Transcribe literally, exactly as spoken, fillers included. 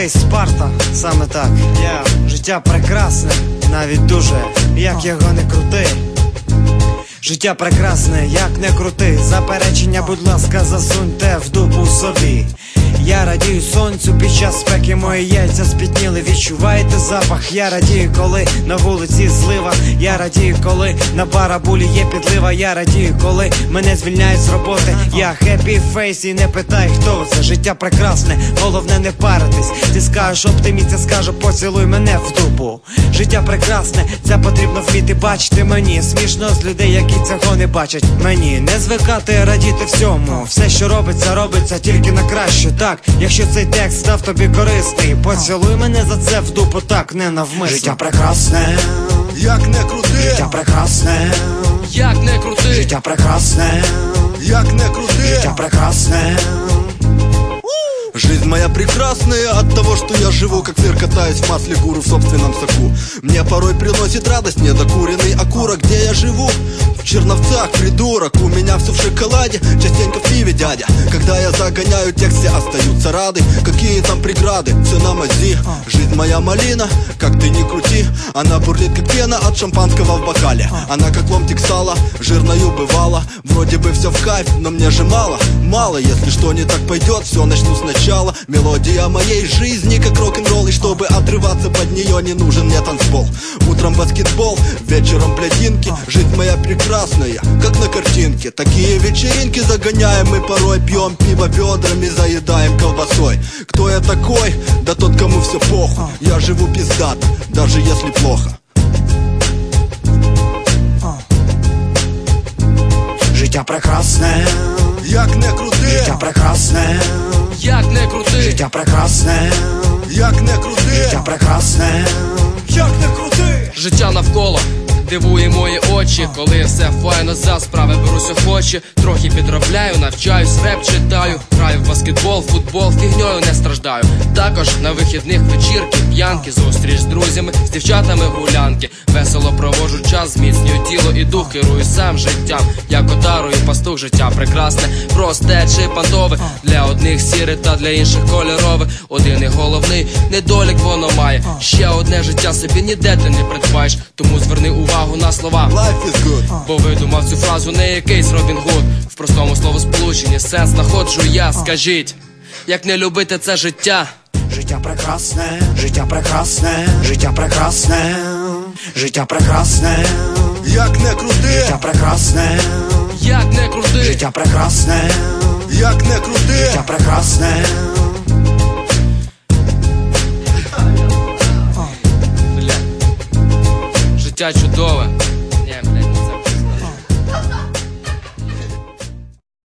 Ей, Спарта, саме так. yeah. Життя прекрасне, навіть дуже, як його не крути. Життя прекрасне, як не крути. Заперечення, будь ласка, засуньте в дупу собі. Я радію сонцю під час спеки, мої яйця спітніли, відчуваєте запах. Я радію, коли на вулиці злива. Я радію, коли на барабулі є підлива. Я радію, коли мене звільняють з роботи. Я хеппі фейс і не питай, хто це. Життя прекрасне, головне не паритись. Ти скажеш оптиміст, я скажу поцілуй мене в дупу. Життя прекрасне, це потрібно вміти бачити. Мені смішно з людей, які цього не бачать. Мені не звикати радіти всьому. Все, що робиться, робиться тільки на краще. Так, якщо цей текст став тобі корисний, поцілуй мене за це в дупу, так, не навмисно. Життя прекрасне, як не крути. Життя прекрасне, як не крути. Життя прекрасне, як не крути. Життя прекрасне. Жизнь моя прекрасная от того, что я живу, как сыр катаюсь в масле гуру в собственном соку. Мне порой приносит радость недокуренный окурок. Где я живу? В Черновцах, придурок. У меня все в шоколаде, частенько в пиве, дядя. Когда я загоняю текст, все остаются рады. Какие там преграды, цена мази. Жизнь моя малина, как ты ни крути. Она бурлит, как пена от шампанского в бокале. Она как ломтик сала, жирною бывала. Вроде бы все в кайф, но мне же мало. Мало, если что не так пойдет, все начну сначала. Мелодия моей жизни, как рок-н-ролл. И чтобы отрываться под нее, не нужен мне танцпол. Утром баскетбол, вечером блядинки. Жизнь моя прекрасная, как на картинке. Такие вечеринки загоняем мы порой. Пьем пиво бедрами, заедаем колбасой. Кто я такой? Да тот, кому все похуй. Я живу пиздато, даже если плохо. Життя прекрасне, як не крути. Життя прекрасне, як не крути. Життя прекрасне, як не крути. Життя прекрасне, як не крути. Життя навколо дивує мої очі. Коли все файно, за справи берусь охоче. Трохи підробляю, навчаюсь, реп читаю. Граю в баскетбол, футбол, фігньою не страждаю. Також на вихідних вечірки, п'янки, зустріч з друзями, з дівчатами гулянки. Весело проводжу час, зміцнюю тіло і дух, керую сам життям. Я котарую пастух, життя прекрасне, просте чи пантове. Для одних сіре, та для інших кольорове. Один і головний недолік воно має. Ще одне життя собі ніде ти не придбаєш. Тому зверни увагу на слова. Life is good. Бо видумав цю фразу не якийсь Робін Гуд. В простому словосполученні сенс знаходжу я. Скажіть, як не любити це життя? Життя прекрасне, життя прекрасне, життя прекрасне, життя прекрасне, як не крути. Життя прекрасне, як не крути. Життя прекрасне, як не крути. Життя прекрасне. Бля. Життя чудове.